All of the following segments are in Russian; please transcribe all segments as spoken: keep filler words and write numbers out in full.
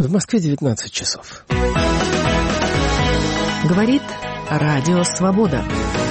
В Москве девятнадцать часов. Говорит Радио Свобода.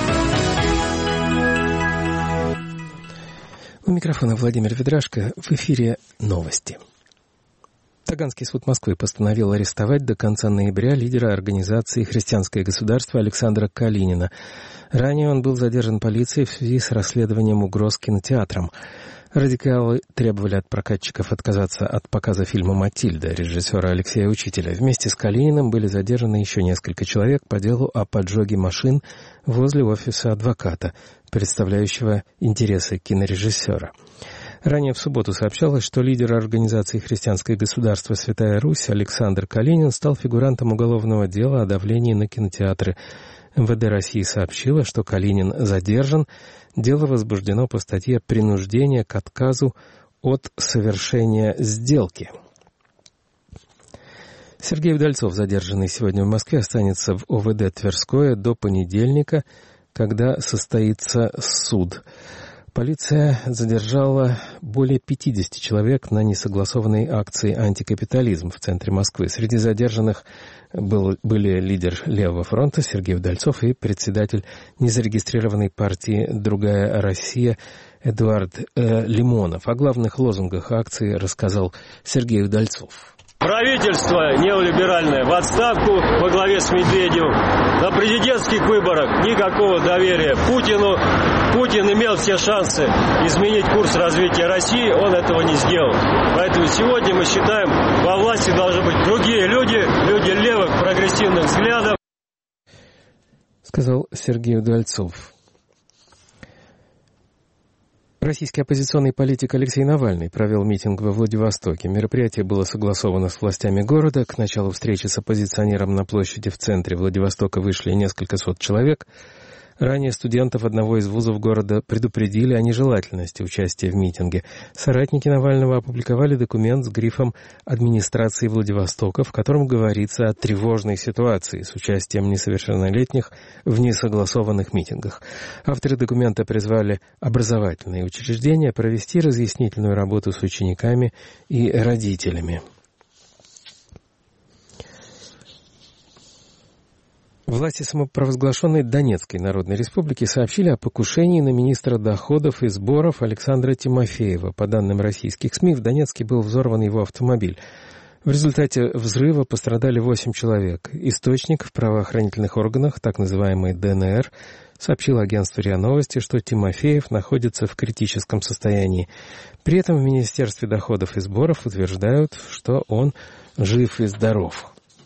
У микрофона Владимир Ведрашко. В эфире новости. Таганский суд Москвы постановил арестовать до конца ноября лидера организации «Христианское государство» Александра Калинина. Ранее он был задержан полицией в связи с расследованием угроз кинотеатрам. Радикалы требовали от прокатчиков отказаться от показа фильма «Матильда» режиссера Алексея Учителя. Вместе с Калининым были задержаны еще несколько человек по делу о поджоге машин возле офиса адвоката, представляющего интересы кинорежиссера. Ранее в субботу сообщалось, что лидер организации «Христианское государство. Святая Русь» Александр Калинин стал фигурантом уголовного дела о давлении на кинотеатры. эм вэ дэ России сообщило, что Калинин задержан. Дело возбуждено по статье «Принуждение к отказу от совершения сделки». Сергей Удальцов, задержанный сегодня в Москве, останется в о вэ дэ Тверское до понедельника, когда состоится суд. Полиция задержала более пятидесяти человек на несогласованной акции «Антикапитализм» в центре Москвы. Среди задержанных был, были лидер Левого фронта Сергей Удальцов и председатель незарегистрированной партии «Другая Россия» Эдуард э, Лимонов. О главных лозунгах акции рассказал Сергей Удальцов. Правительство неолиберальное в отставку во главе с Медведевым. На президентских выборах никакого доверия Путину. Путин имел все шансы изменить курс развития России, он этого не сделал. Поэтому сегодня мы считаем, во власти должны быть другие люди, люди левых прогрессивных взглядов. Сказал Сергей Удальцов. Российский оппозиционный политик Алексей Навальный провел митинг во Владивостоке. Мероприятие было согласовано с властями города. К началу встречи с оппозиционером на площади в центре Владивостока вышли несколько сот человек. Ранее студентов одного из вузов города предупредили о нежелательности участия в митинге. Соратники Навального опубликовали документ с грифом администрации Владивостока, в котором говорится о тревожной ситуации с участием несовершеннолетних в несогласованных митингах. Авторы документа призвали образовательные учреждения провести разъяснительную работу с учениками и родителями. Власти самопровозглашенной Донецкой Народной Республики сообщили о покушении на министра доходов и сборов Александра Тимофеева. По данным российских СМИ, в Донецке был взорван его автомобиль. В результате взрыва пострадали восемь человек. Источник в правоохранительных органах, так называемый дэ эн эр, сообщил агентству РИА Новости, что Тимофеев находится в критическом состоянии. При этом в Министерстве доходов и сборов утверждают, что он жив и здоров.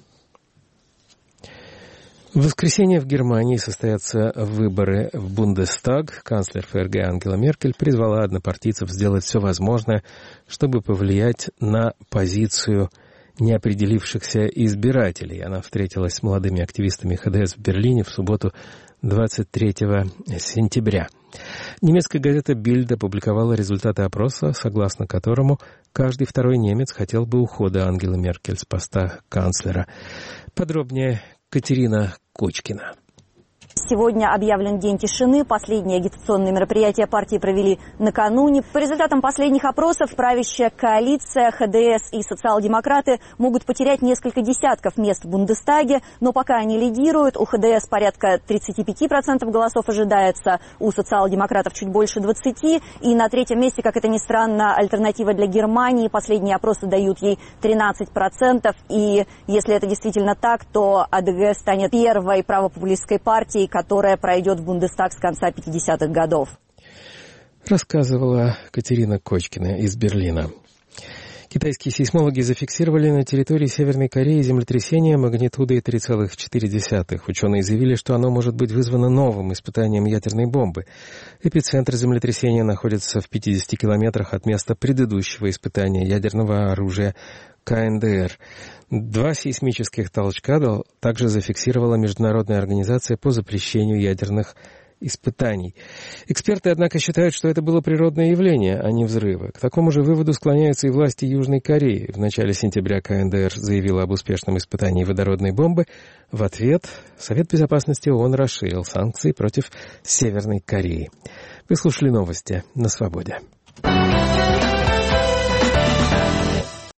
В воскресенье в Германии состоятся выборы в Бундестаг. Канцлер эф эр гэ Ангела Меркель призвала однопартийцев сделать все возможное, чтобы повлиять на позицию неопределившихся избирателей. Она встретилась с молодыми активистами ха дэ эс в Берлине в субботу двадцать третьего сентября. Немецкая газета «Бильд» опубликовала результаты опроса, согласно которому каждый второй немец хотел бы ухода Ангелы Меркель с поста канцлера. Подробнее Катерина Кочкина. Сегодня объявлен день тишины. Последние агитационные мероприятия партии провели накануне. По результатам последних опросов правящая коалиция ха дэ эс и социал-демократы могут потерять несколько десятков мест в Бундестаге, но пока они лидируют. У ха дэ эс порядка тридцать пять процентов голосов ожидается, у социал-демократов чуть больше двадцати процентов. И на третьем месте, как это ни странно, альтернатива для Германии. Последние опросы дают ей тринадцать процентов. И если это действительно так, то а дэ гэ станет первой правопопулистской партией, которая пройдет в Бундестаг с конца пятидесятых годов. Рассказывала Катерина Кочкина из Берлина. Китайские сейсмологи зафиксировали на территории Северной Кореи землетрясение магнитудой три целых четыре десятых. Ученые заявили, что оно может быть вызвано новым испытанием ядерной бомбы. Эпицентр землетрясения находится в пятидесяти километрах от места предыдущего испытания ядерного оружия ка эн дэ эр. Два сейсмических толчка также зафиксировала Международная организация по запрещению ядерных испытаний. Эксперты, однако, считают, что это было природное явление, а не взрывы. К такому же выводу склоняются и власти Южной Кореи. В начале сентября ка эн дэ эр заявила об успешном испытании водородной бомбы. В ответ Совет Безопасности ООН расширил санкции против Северной Кореи. Вы слушали новости на Свободе.